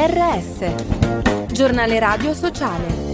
GRS, Giornale Radio Sociale.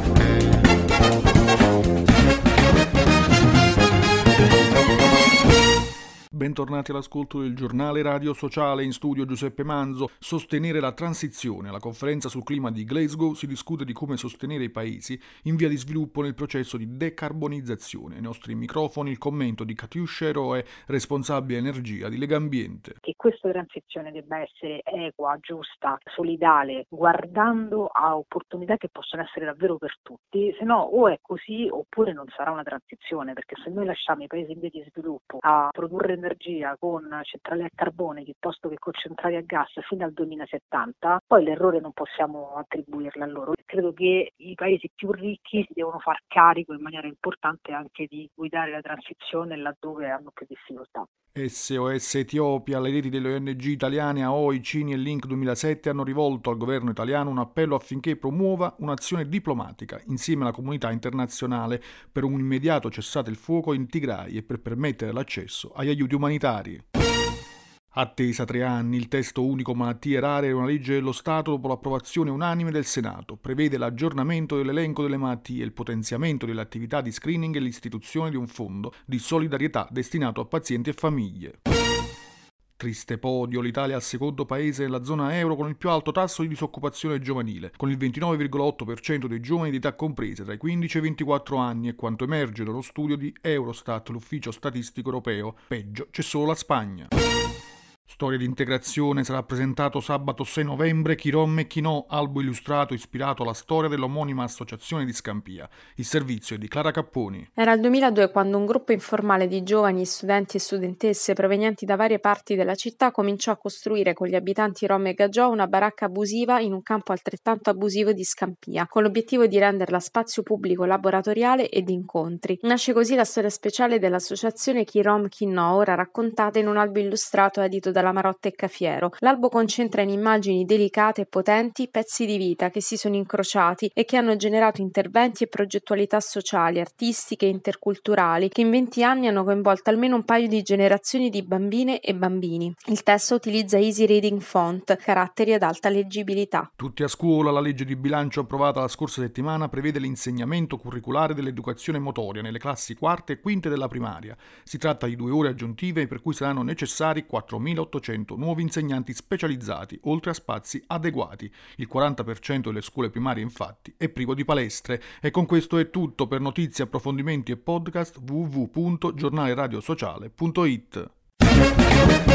Bentornati all'ascolto del Giornale Radio Sociale, in studio Giuseppe Manzo. Sostenere la transizione. Alla conferenza sul clima di Glasgow si discute di come sostenere i paesi in via di sviluppo nel processo di decarbonizzazione. Ai nostri microfoni il commento di Catiuscia Eroe, responsabile energia di Legambiente. Che questa transizione debba essere equa, giusta, solidale, guardando a opportunità che possono essere davvero per tutti, se no o è così oppure non sarà una transizione, perché se noi lasciamo i paesi in via di sviluppo a produrre energia con centrali a carbone piuttosto che con centrali a gas fino al 2070, poi l'errore non possiamo attribuirlo a loro. Credo che i paesi più ricchi si devono far carico in maniera importante anche di guidare la transizione laddove hanno più difficoltà. SOS Etiopia, le reti delle ONG italiane AOI, CINI e Link 2007 hanno rivolto al governo italiano un appello affinché promuova un'azione diplomatica insieme alla comunità internazionale per un immediato cessate il fuoco in Tigray e per permettere l'accesso agli aiuti umanitari. Attesa 3 anni, il testo unico malattie rare è una legge dello Stato dopo l'approvazione unanime del Senato. Prevede l'aggiornamento dell'elenco delle malattie, il potenziamento delle attività di screening e l'istituzione di un fondo di solidarietà destinato a pazienti e famiglie. Triste podio, l'Italia è il secondo paese nella zona euro con il più alto tasso di disoccupazione giovanile, con il 29,8% dei giovani di età comprese tra i 15 e i 24 anni, e quanto emerge dallo studio di Eurostat, l'ufficio statistico europeo. Peggio c'è solo la Spagna. Storia di integrazione sarà presentato sabato 6 novembre Chi Rom e Chi No, albo illustrato ispirato alla storia dell'omonima associazione di Scampia. Il servizio è di Clara Capponi. Era il 2002 quando un gruppo informale di giovani, studenti e studentesse provenienti da varie parti della città cominciò a costruire con gli abitanti rom e gagiò una baracca abusiva in un campo altrettanto abusivo di Scampia, con l'obiettivo di renderla spazio pubblico laboratoriale e di incontri. Nasce così la storia speciale dell'associazione Chi Rom Chi No, ora raccontata in un albo illustrato edito dalla Marotta e Cafiero. L'albo concentra in immagini delicate e potenti pezzi di vita che si sono incrociati e che hanno generato interventi e progettualità sociali, artistiche e interculturali che in 20 anni hanno coinvolto almeno un paio di generazioni di bambine e bambini. Il testo utilizza easy reading font, caratteri ad alta leggibilità. Tutti a scuola. La legge di bilancio approvata la scorsa settimana prevede l'insegnamento curriculare dell'educazione motoria nelle classi quarte e quinte della primaria. Si tratta di 2 ore aggiuntive per cui saranno necessari 4.800 nuovi insegnanti specializzati, oltre a spazi adeguati. Il 40% delle scuole primarie, infatti, è privo di palestre. E con questo è tutto. Per notizie, approfondimenti e podcast www.giornaleradiosociale.it.